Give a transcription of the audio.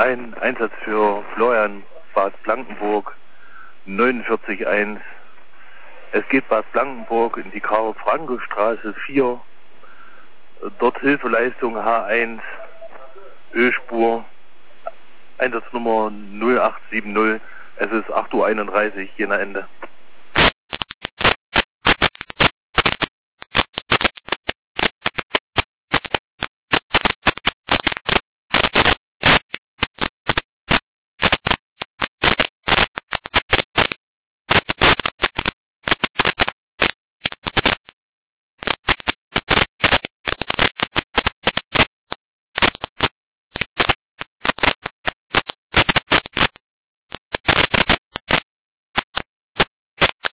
Ein Einsatz für Florian, Bad Blankenburg, 49.1. Es geht Bad Blankenburg in die Karl-Franke-Straße 4. Dort Hilfeleistung H1, Ölspur, Einsatznummer 0870. Es ist 8:31 Uhr, Jena Ende.